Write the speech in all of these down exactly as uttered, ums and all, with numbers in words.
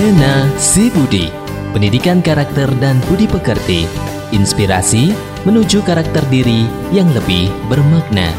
Pena Si Budi, pendidikan karakter dan budi pekerti, inspirasi menuju karakter diri yang lebih bermakna.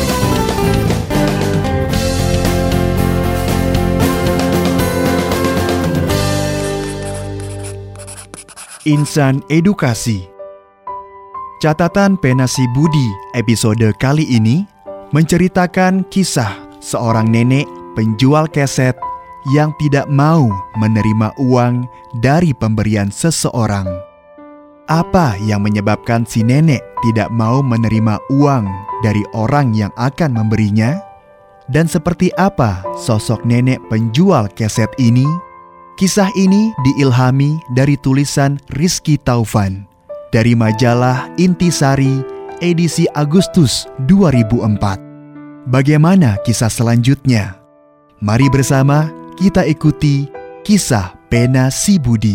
Insan Edukasi. Catatan Pena Si Budi episode kali ini menceritakan kisah seorang nenek penjual keset yang tidak mau menerima uang dari pemberian seseorang. Apa yang menyebabkan si nenek tidak mau menerima uang dari orang yang akan memberinya? Dan seperti apa sosok nenek penjual keset ini? Kisah ini diilhami dari tulisan Rizky Taufan dari majalah Intisari edisi Agustus dua ribu empat. Bagaimana kisah selanjutnya? Mari bersama kita ikuti kisah Pena Si Budi.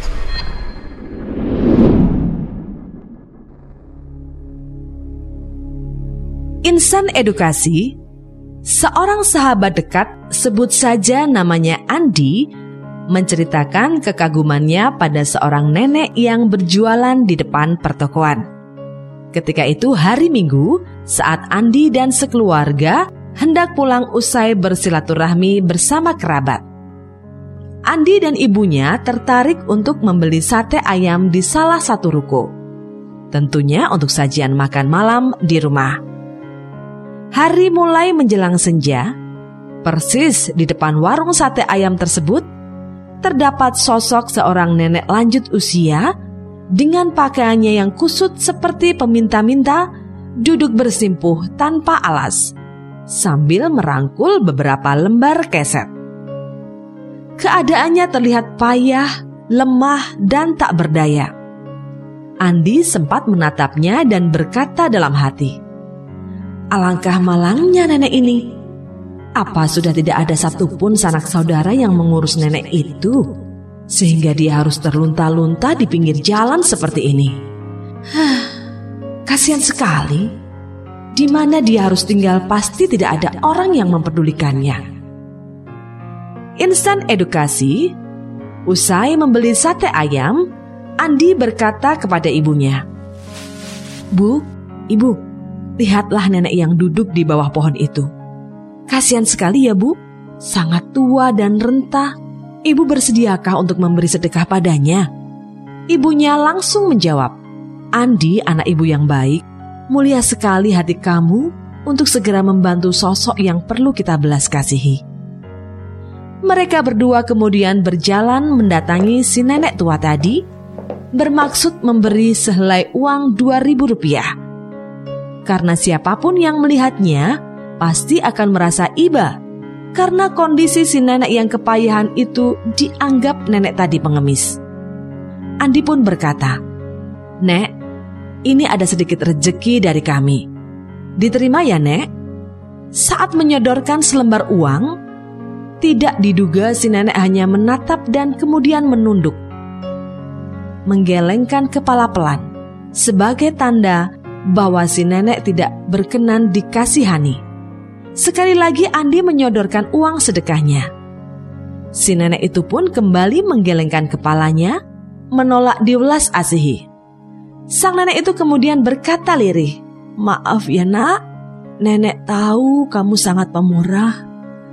Insan edukasi, seorang sahabat dekat, sebut saja namanya Andi, menceritakan kekagumannya pada seorang nenek yang berjualan di depan pertokoan. Ketika itu hari Minggu, saat Andi dan sekeluarga hendak pulang usai bersilaturahmi bersama kerabat. Andi dan ibunya tertarik untuk membeli sate ayam di salah satu ruko. Tentunya untuk sajian makan malam di rumah. Hari mulai menjelang senja, persis di depan warung sate ayam tersebut, terdapat sosok seorang nenek lanjut usia dengan pakaiannya yang kusut seperti peminta-minta, duduk bersimpuh tanpa alas, sambil merangkul beberapa lembar keset. Keadaannya terlihat payah, lemah, dan tak berdaya. Andi sempat menatapnya dan berkata dalam hati, "Alangkah malangnya nenek ini. Apa sudah tidak ada satupun sanak saudara yang mengurus nenek itu, sehingga dia harus terlunta-lunta di pinggir jalan seperti ini? Hah, kasihan sekali. Di mana dia harus tinggal pasti tidak ada orang yang mempedulikannya." Insan edukasi, usai membeli sate ayam, Andi berkata kepada ibunya, "Bu, ibu, lihatlah nenek yang duduk di bawah pohon itu. Kasihan sekali ya Bu, sangat tua dan renta. Ibu bersediakah untuk memberi sedekah padanya?" Ibunya langsung menjawab, "Andi, anak ibu yang baik, mulia sekali hati kamu untuk segera membantu sosok yang perlu kita belas kasihi." Mereka berdua kemudian berjalan mendatangi si nenek tua tadi, bermaksud memberi sehelai uang dua ribu rupiah. Karena siapapun yang melihatnya pasti akan merasa iba, karena kondisi si nenek yang kepayahan itu dianggap nenek tadi pengemis. Andi pun berkata, "Nek, ini ada sedikit rejeki dari kami. Diterima ya, Nek?" Saat menyodorkan selembar uang, tidak diduga si nenek hanya menatap dan kemudian menunduk, menggelengkan kepala pelan, sebagai tanda bahwa si nenek tidak berkenan dikasihani. Sekali lagi Andi menyodorkan uang sedekahnya. Si nenek itu pun kembali menggelengkan kepalanya, menolak diwelas asihi. Sang nenek itu kemudian berkata lirih, "Maaf ya nak, nenek tahu kamu sangat pemurah.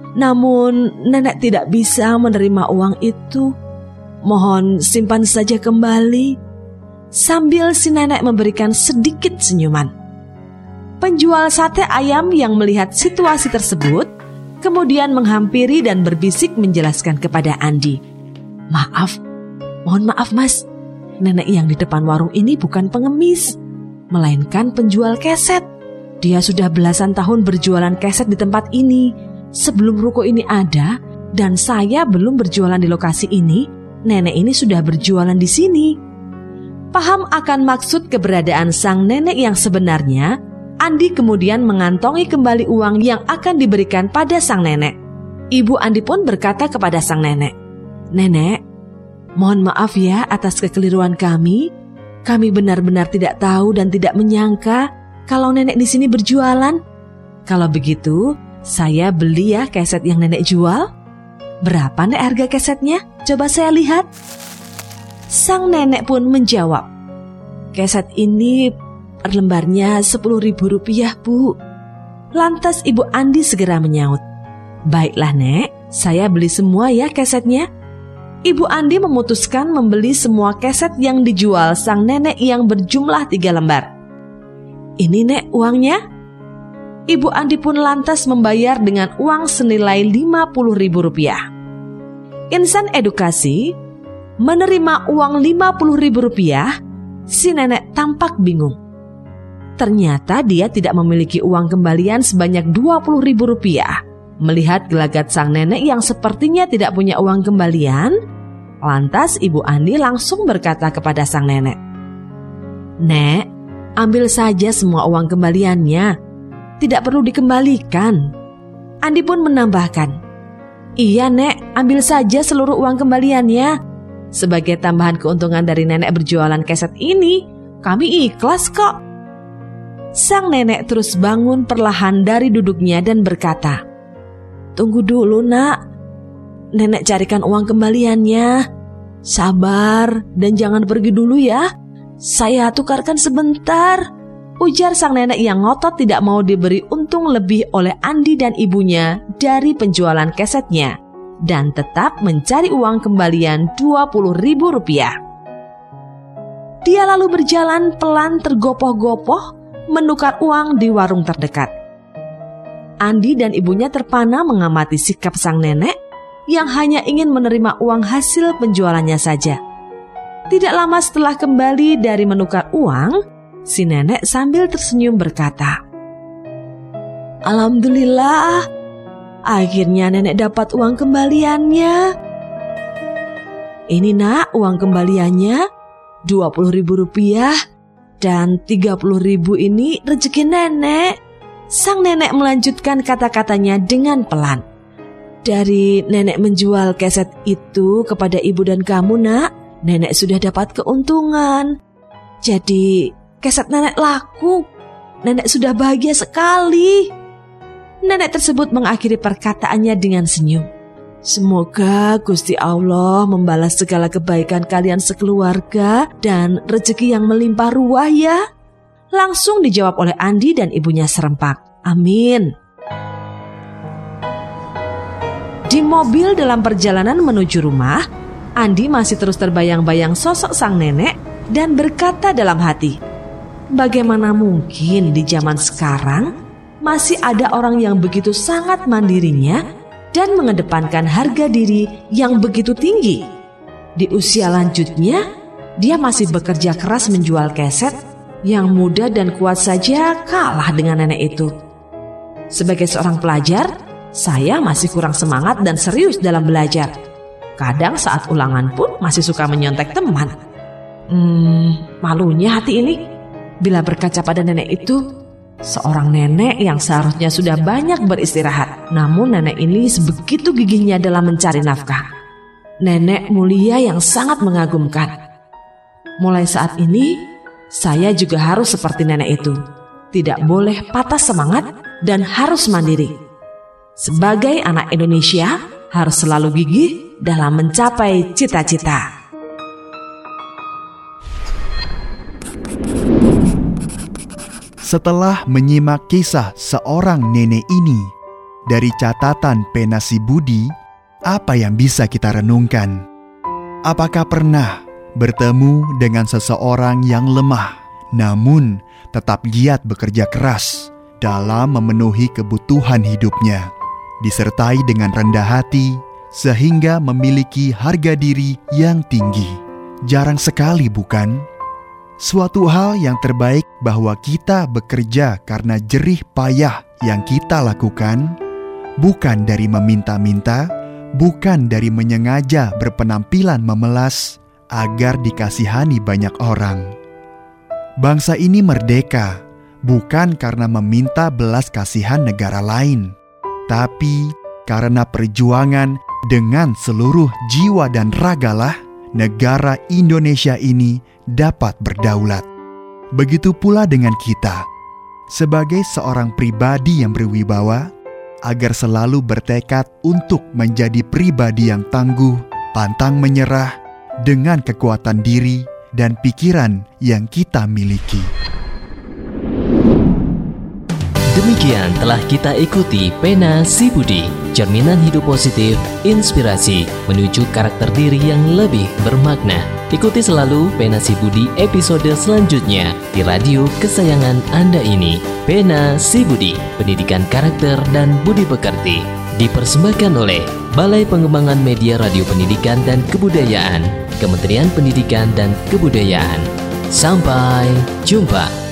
Namun nenek tidak bisa menerima uang itu. Mohon simpan saja kembali." Sambil si nenek memberikan sedikit senyuman. Penjual sate ayam yang melihat situasi tersebut kemudian menghampiri dan berbisik menjelaskan kepada Andi, "Maaf, mohon maaf mas, nenek yang di depan warung ini bukan pengemis, melainkan penjual keset. Dia sudah belasan tahun berjualan keset di tempat ini. Sebelum ruko ini ada dan saya belum berjualan di lokasi ini, nenek ini sudah berjualan di sini." Paham akan maksud keberadaan sang nenek yang sebenarnya, Andi kemudian mengantongi kembali uang yang akan diberikan pada sang nenek. Ibu Andi pun berkata kepada sang nenek, "Nenek, mohon maaf ya atas kekeliruan kami. Kami benar-benar tidak tahu dan tidak menyangka kalau nenek di sini berjualan. Kalau begitu, saya beli ya keset yang nenek jual." "Berapa nek harga kesetnya? Coba saya lihat." Sang nenek pun menjawab, "Keset ini per lembarnya sepuluh ribu rupiah, Bu." Lantas Ibu Andi segera menyaut, "Baiklah Nek, saya beli semua ya kesetnya." Ibu Andi memutuskan membeli semua keset yang dijual sang nenek yang berjumlah tiga lembar. "Ini Nek uangnya." Ibu Andi pun lantas membayar dengan uang senilai lima puluh ribu rupiah. Insan edukasi menerima uang lima puluh ribu rupiah, si nenek tampak bingung. Ternyata dia tidak memiliki uang kembalian sebanyak dua puluh ribu rupiah. Melihat gelagat sang nenek yang sepertinya tidak punya uang kembalian, lantas Ibu Andi langsung berkata kepada sang nenek, "Nek, ambil saja semua uang kembaliannya. Tidak perlu dikembalikan." Andi pun menambahkan, "Iya Nek, ambil saja seluruh uang kembaliannya. Sebagai tambahan keuntungan dari nenek berjualan keset ini, kami ikhlas kok." Sang nenek terus bangun perlahan dari duduknya dan berkata, "Tunggu dulu Nak, nenek carikan uang kembaliannya. Sabar dan jangan pergi dulu ya, saya tukarkan sebentar," ujar sang nenek yang ngotot tidak mau diberi untung lebih oleh Andi dan ibunya dari penjualan kesetnya dan tetap mencari uang kembalian dua puluh ribu rupiah. Dia lalu berjalan pelan tergopoh-gopoh menukar uang di warung terdekat. Andi dan ibunya terpana mengamati sikap sang nenek yang hanya ingin menerima uang hasil penjualannya saja. Tidak lama setelah kembali dari menukar uang, si nenek sambil tersenyum berkata, "Alhamdulillah, akhirnya nenek dapat uang kembaliannya. Ini Nak uang kembaliannya, dua puluh ribu rupiah, dan tiga puluh ribu ini rezeki nenek." Sang nenek melanjutkan kata-katanya dengan pelan. "Dari nenek menjual keset itu kepada ibu dan kamu Nak, nenek sudah dapat keuntungan. Jadi keset nenek laku. Nenek sudah bahagia sekali." Nenek tersebut mengakhiri perkataannya dengan senyum. "Semoga Gusti Allah membalas segala kebaikan kalian sekeluarga dan rezeki yang melimpah ruah ya." Langsung dijawab oleh Andi dan ibunya serempak, "Amin." Di mobil dalam perjalanan menuju rumah, Andi masih terus terbayang-bayang sosok sang nenek dan berkata dalam hati, "Bagaimana mungkin di zaman sekarang masih ada orang yang begitu sangat mandirinya dan mengedepankan harga diri yang begitu tinggi? Di usia lanjutnya, dia masih bekerja keras menjual keset yang muda dan kuat saja kalah dengan nenek itu. Sebagai seorang pelajar, saya masih kurang semangat dan serius dalam belajar. Kadang saat ulangan pun masih suka menyontek teman. Hmm, malunya hati ini bila berkaca pada nenek itu, seorang nenek yang seharusnya sudah banyak beristirahat. Namun nenek ini sebegitu gigihnya dalam mencari nafkah. Nenek mulia yang sangat mengagumkan. Mulai saat ini, saya juga harus seperti nenek itu. Tidak boleh patah semangat dan harus mandiri. Sebagai anak Indonesia, harus selalu gigih dalam mencapai cita-cita. Setelah menyimak kisah seorang nenek ini dari catatan pena si Budi, apa yang bisa kita renungkan? Apakah pernah bertemu dengan seseorang yang lemah, namun tetap giat bekerja keras dalam memenuhi kebutuhan hidupnya, disertai dengan rendah hati sehingga memiliki harga diri yang tinggi? Jarang sekali, bukan? Suatu hal yang terbaik bahwa kita bekerja karena jerih payah yang kita lakukan, bukan dari meminta-minta, bukan dari menyengaja berpenampilan memelas agar dikasihani banyak orang. Bangsa ini merdeka bukan karena meminta belas kasihan negara lain, tapi karena perjuangan dengan seluruh jiwa dan ragalah negara Indonesia ini dapat berdaulat. Begitu pula dengan kita. Sebagai seorang pribadi yang berwibawa, agar selalu bertekad untuk menjadi pribadi yang tangguh, pantang menyerah dengan kekuatan diri dan pikiran yang kita miliki. Demikian telah kita ikuti Pena Si Budi, cerminan hidup positif, inspirasi menuju karakter diri yang lebih bermakna. Ikuti selalu Pena Si Budi episode selanjutnya di radio kesayangan Anda ini. Pena Si Budi, pendidikan karakter dan budi pekerti, dipersembahkan oleh Balai Pengembangan Media Radio Pendidikan dan Kebudayaan, Kementerian Pendidikan dan Kebudayaan. Sampai jumpa.